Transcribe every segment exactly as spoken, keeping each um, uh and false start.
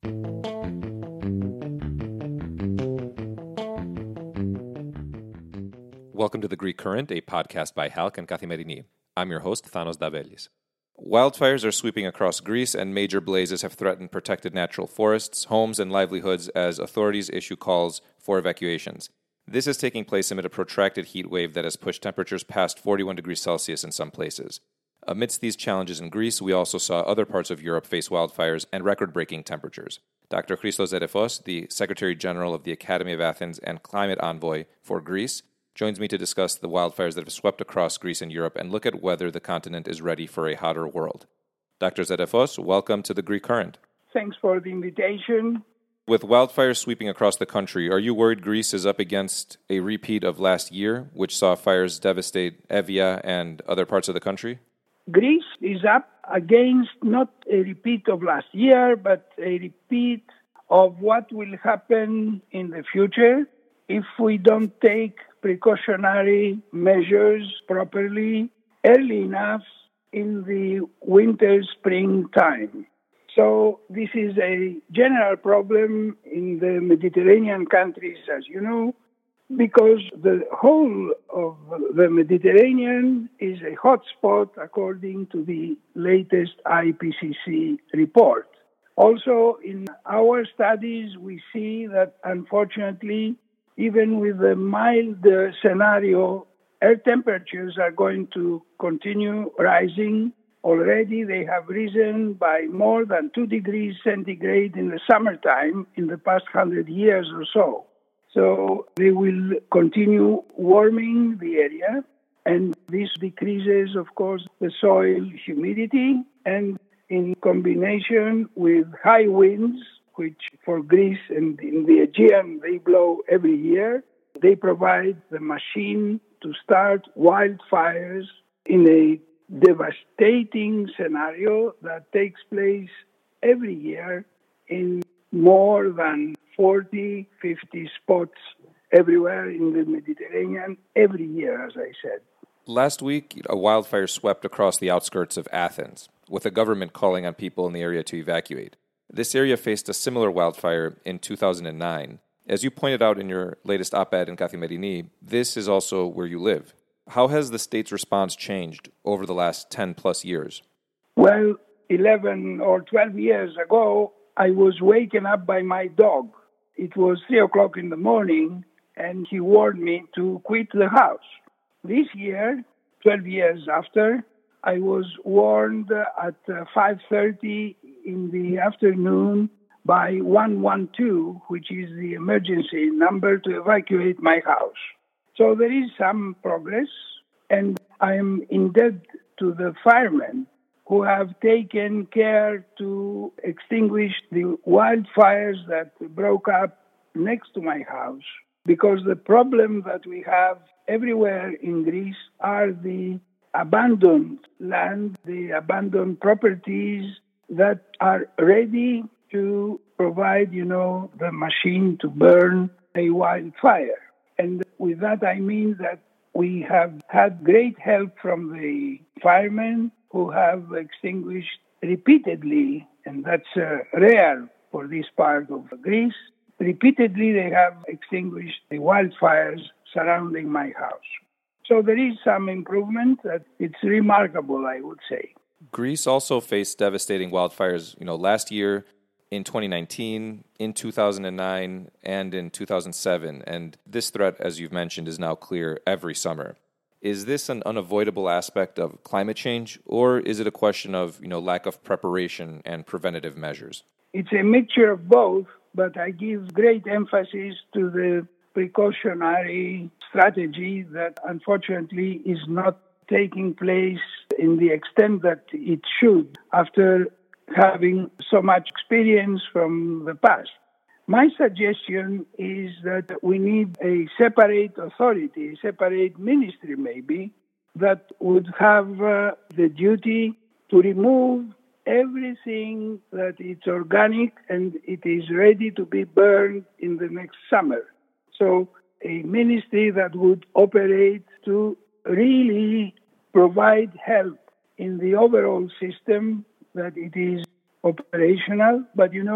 Welcome to The Greek Current, a podcast by Halk and Kathimerini. I'm your host, Thanos Davelis. Wildfires are sweeping across Greece, and major blazes have threatened protected natural forests, homes, and livelihoods as authorities issue calls for evacuations. This is taking place amid a protracted heat wave that has pushed temperatures past forty-one degrees Celsius in some places. Amidst these challenges in Greece, we also saw other parts of Europe face wildfires and record-breaking temperatures. Doctor Christos Zerefos, the Secretary General of the Academy of Athens and Climate Envoy for Greece, joins me to discuss the wildfires that have swept across Greece and Europe and look at whether the continent is ready for a hotter world. Doctor Zerefos, welcome to the Greek Current. Thanks for the invitation. With wildfires sweeping across the country, are you worried Greece is up against a repeat of last year, which saw fires devastate Evia and other parts of the country? Greece is up against not a repeat of last year, but a repeat of what will happen in the future if we don't take precautionary measures properly early enough in the winter-spring time. So this is a general problem in the Mediterranean countries, as you know, because the whole of the Mediterranean is a hotspot according to the latest I P C C report. Also, in our studies, we see that unfortunately, even with a mild uh, scenario, air temperatures are going to continue rising. Already they have risen by more than two degrees centigrade in the summertime in the past hundred years or so. So they will continue warming the area, and this decreases, of course, the soil humidity, and in combination with high winds, which for Greece and in the Aegean, they blow every year. They provide the machine to start wildfires in a devastating scenario that takes place every year in more than forty, fifty spots everywhere in the Mediterranean every year, as I said. Last week, a wildfire swept across the outskirts of Athens, with the government calling on people in the area to evacuate. This area faced a similar wildfire in two thousand nine. As you pointed out in your latest op-ed in Kathimerini, this is also where you live. How has the state's response changed over the last ten plus years? Well, eleven or twelve years ago, I was waken up by my dog. It was three o'clock in the morning, and he warned me to quit the house. This year, twelve years after, I was warned at five thirty in the afternoon by one one two, which is the emergency number to evacuate my house. So there is some progress, and I am indebted to the firemen who have taken care to extinguish the wildfires that broke up next to my house. Because the problem that we have everywhere in Greece are the abandoned land, the abandoned properties that are ready to provide, you know, the machine to burn a wildfire. And with that, I mean that we have had great help from the firemen who have extinguished repeatedly, and that's uh, rare for this part of Greece. Repeatedly, they have extinguished the wildfires surrounding my house. So there is some improvement. That it's remarkable, I would say. Greece also faced devastating wildfires, you know, last year, in twenty nineteen, in two thousand nine, and in two thousand seven. And this threat, as you've mentioned, is now clear every summer. Is this an unavoidable aspect of climate change, or is it a question of, you know, lack of preparation and preventative measures? It's a mixture of both, but I give great emphasis to the precautionary strategy that unfortunately is not taking place in the extent that it should after having so much experience from the past. My suggestion is that we need a separate authority, a separate ministry maybe, that would have uh, the duty to remove everything that is organic and it is ready to be burned in the next summer. So a ministry that would operate to really provide help in the overall system, that it is operational. But, you know,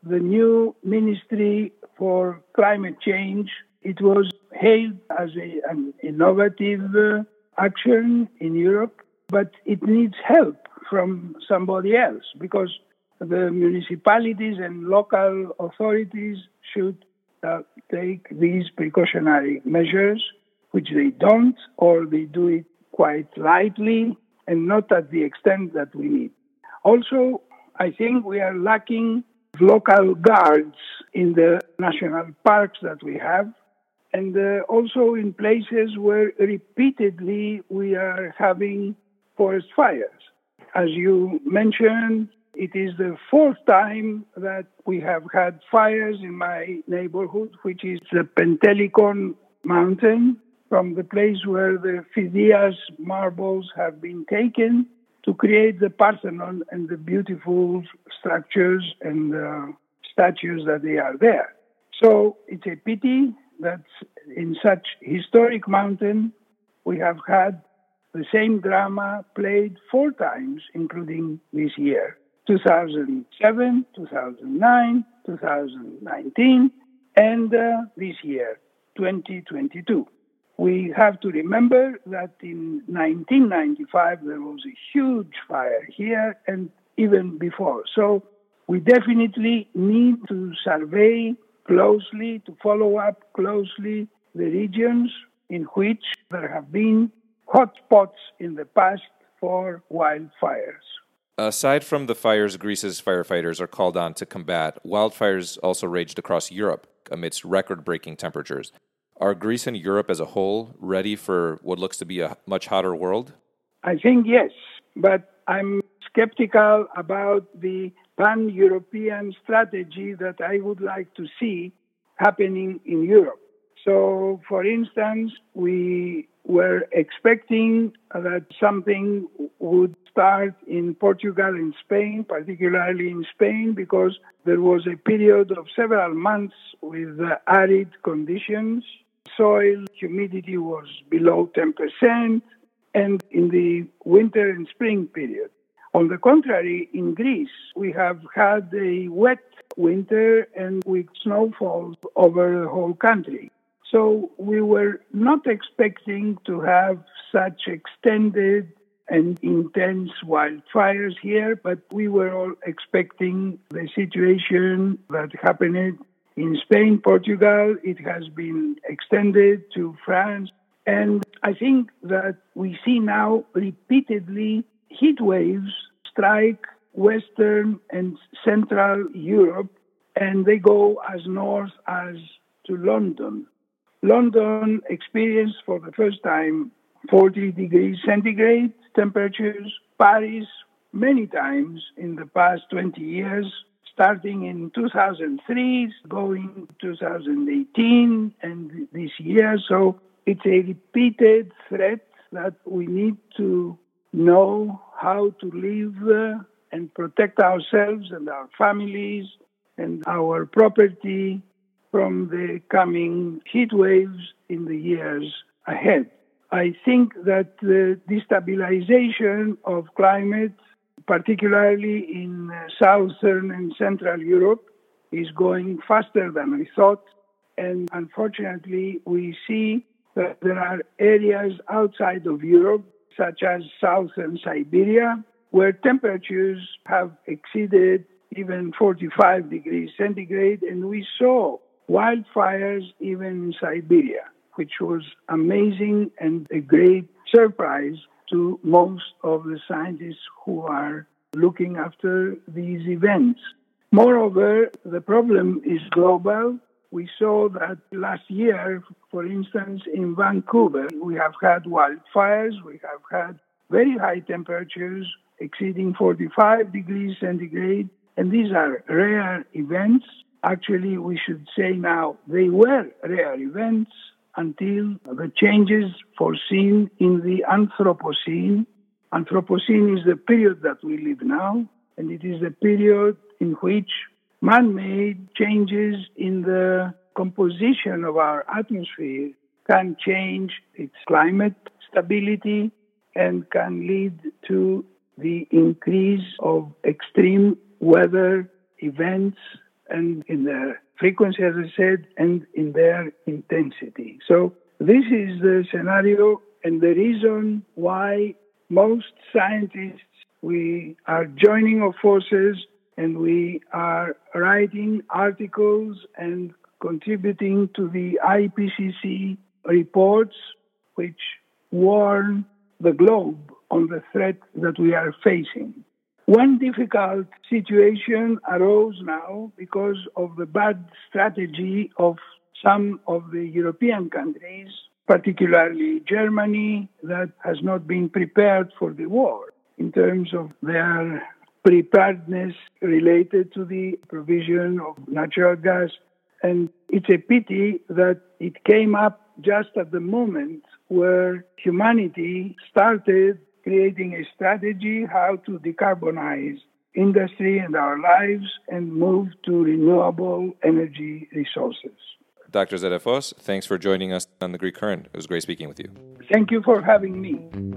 the new Ministry for Climate Change, it was hailed as a, an innovative uh, action in Europe, but it needs help from somebody else because the municipalities and local authorities should uh, take these precautionary measures, which they don't, or they do it quite lightly and not at the extent that we need. Also, I think we are lacking local guards in the national parks that we have, and uh, also in places where repeatedly we are having forest fires. As you mentioned, it is the fourth time that we have had fires in my neighborhood, which is the Pentelicon mountain, from the place where the Phidias marbles have been taken to create the Parthenon and the beautiful structures and uh, statues that they are there. So it's a pity that in such historic mountain we have had the same drama played four times, including this year, two thousand seven, two thousand nine, two thousand nineteen, and uh, this year, twenty twenty-two. We have to remember that in nineteen ninety-five there was a huge fire here and even before. So we definitely need to survey closely, to follow up closely the regions in which there have been hotspots in the past for wildfires. Aside from the fires Greece's firefighters are called on to combat, wildfires also raged across Europe amidst record-breaking temperatures. Are Greece and Europe as a whole ready for what looks to be a much hotter world? I think yes, but I'm skeptical about the pan-European strategy that I would like to see happening in Europe. So, for instance, we were expecting that something would start in Portugal and Spain, particularly in Spain, because there was a period of several months with uh, arid conditions. Soil humidity was below ten percent, and in the winter and spring period. On the contrary, in Greece, we have had a wet winter and with snowfalls over the whole country. So we were not expecting to have such extended and intense wildfires here, but we were all expecting the situation that happened in Spain, Portugal. It has been extended to France. And I think that we see now repeatedly heat waves strike Western and Central Europe, and they go as north as to London. London experienced for the first time forty degrees centigrade temperatures. Paris, many times in the past twenty years, starting in two thousand three, going to two thousand eighteen, and this year. So it's a repeated threat that we need to know how to live uh, and protect ourselves and our families and our property from the coming heat waves in the years ahead. I think that the destabilization of climate, particularly in uh, southern and central Europe, is going faster than we thought. And unfortunately, we see that there are areas outside of Europe, such as southern Siberia, where temperatures have exceeded even forty-five degrees centigrade, and we saw wildfires even in Siberia, which was amazing and a great surprise to most of the scientists who are looking after these events. Moreover, the problem is global. We saw that last year, for instance, in Vancouver, we have had wildfires, we have had very high temperatures exceeding forty-five degrees centigrade, and these are rare events. Actually, we should say now they were rare events until the changes foreseen in the Anthropocene. Anthropocene is the period that we live now, and it is the period in which man-made changes in the composition of our atmosphere can change its climate stability and can lead to the increase of extreme weather events and in their frequency, as I said, and in their intensity. So this is the scenario and the reason why most scientists, we are joining our forces and we are writing articles and contributing to the I P C C reports which warn the globe on the threat that we are facing. One difficult situation arose now because of the bad strategy of some of the European countries, particularly Germany, that has not been prepared for the war in terms of their preparedness related to the provision of natural gas. And it's a pity that it came up just at the moment where humanity started creating a strategy how to decarbonize industry and our lives and move to renewable energy resources. Doctor Zedefos, thanks for joining us on The Greek Current. It was great speaking with you. Thank you for having me.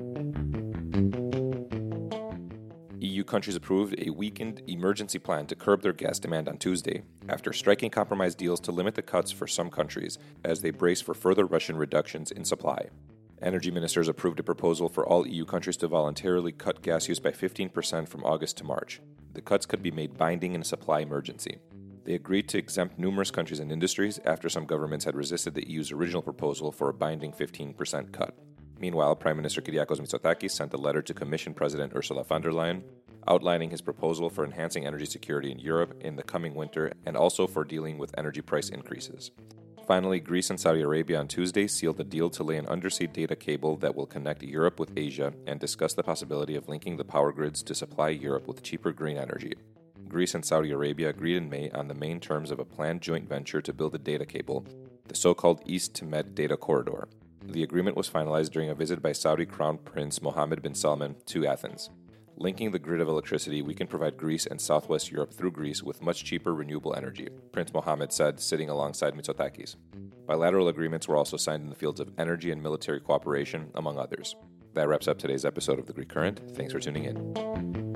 E U countries approved a weakened emergency plan to curb their gas demand on Tuesday after striking compromise deals to limit the cuts for some countries as they brace for further Russian reductions in supply. Energy ministers approved a proposal for all E U countries to voluntarily cut gas use by fifteen percent from August to March. The cuts could be made binding in a supply emergency. They agreed to exempt numerous countries and industries after some governments had resisted the E U's original proposal for a binding fifteen percent cut. Meanwhile, Prime Minister Kyriakos Mitsotakis sent a letter to Commission President Ursula von der Leyen outlining his proposal for enhancing energy security in Europe in the coming winter and also for dealing with energy price increases. Finally, Greece and Saudi Arabia on Tuesday sealed a deal to lay an undersea data cable that will connect Europe with Asia and discuss the possibility of linking the power grids to supply Europe with cheaper green energy. Greece and Saudi Arabia agreed in May on the main terms of a planned joint venture to build a data cable, the so-called East to Med Data Corridor. The agreement was finalized during a visit by Saudi Crown Prince Mohammed bin Salman to Athens. Linking the grid of electricity, we can provide Greece and Southwest Europe through Greece with much cheaper renewable energy, Prince Mohammed said, sitting alongside Mitsotakis. Bilateral agreements were also signed in the fields of energy and military cooperation, among others. That wraps up today's episode of The Greek Current. Thanks for tuning in.